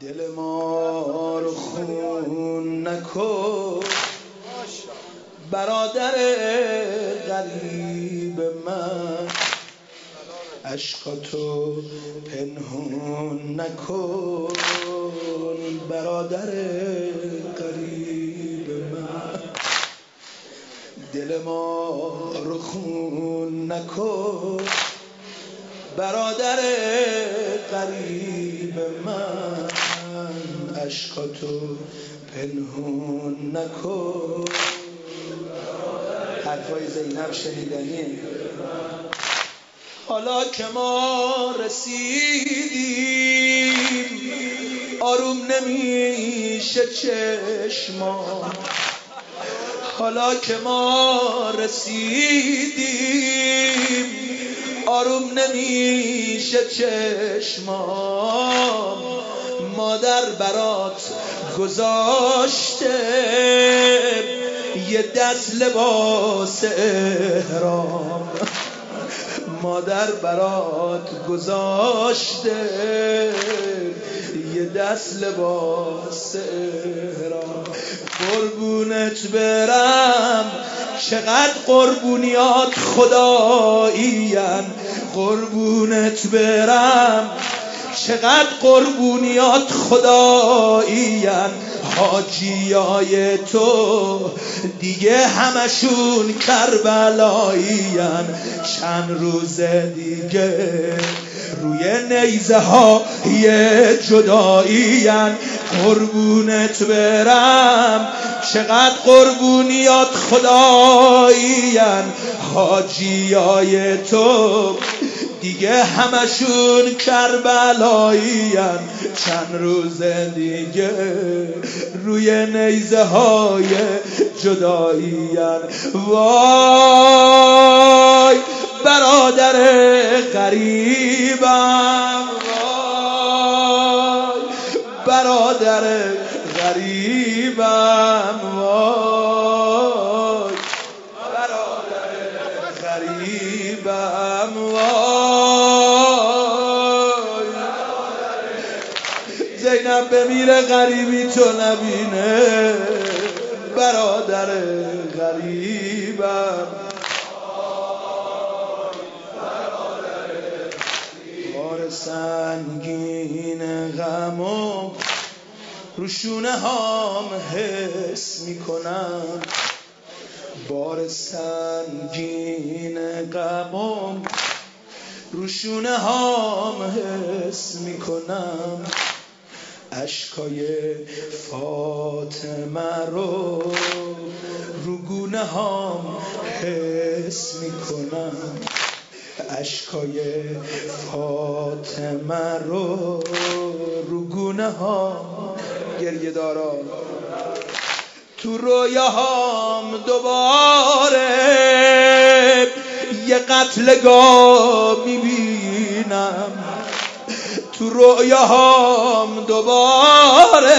دل ما رو خون نکن برادر غریب من، عشقاتو پنهون نکن برادر غریب من. دل ما رو خون نکن برادر غریب من، عشقاتو پنهون نکن. حرفای زینب شنیدنیه. حالا که ما رسیدیم آروم نمیشه چشما، حالا که ما رسیدیم آروم نمیشه چشما. مادر برات گذاشته یه دست لباس احرام، مادر برات گذاشته یه دست لباس احرام. قربونت برم چقدر قربونیات خدایین، قربونت برم چقدر قربونیات خدایین. حاجیای تو دیگه همشون کربلایین، چند روز دیگه روی نیزه های جدایین. قربونت برم چقدر قربونیات خدایین، حاجیای تو دیگه همشون کربلایین، چند روز دیگه روی نیزه های جدایین. وای برادر غریبم، وای برادر غریبم، وای برادر غریبم، وای زینب بمیره غریبی تو نبینه، برادر غریبم. بار سنگین غمو رو شونه هام حس میکنم، بار سنگین غمو رو شونه هام حس میکنم. اشکای فاطمه رو گونه هام حس میکنم، اشکای فاطمه رو گونه هام گریه دارا. تو رویاهام دوباره یه قتلگاه میبینم، تو رویاهام دوباره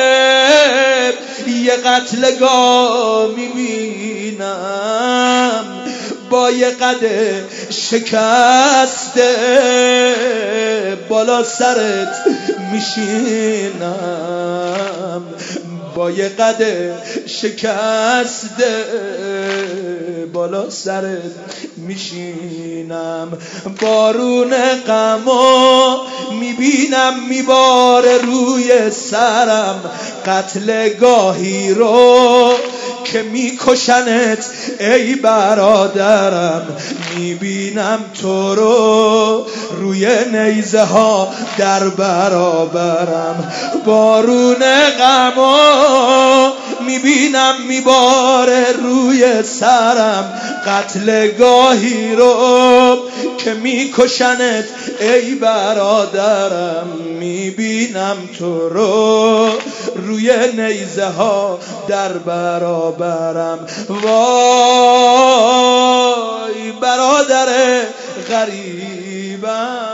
یه قتلگاه میبینم، با یه قد شکسته بالا سرت میشینم، با یه قد شکسته بالا سرت میشینم. بارون غمو میبینم میباره روی سرم، قتلگاهی رو که میکشنت ای برادرم. میبینم تو رو روی نیزه ها در برابرم، بارون غمو میبینم میباره روی سرم، قتلگاهی رو که میکشنت ای برادرم. میبینم تو رو روی نیزه ها در برابرم. وای برادر غریبم.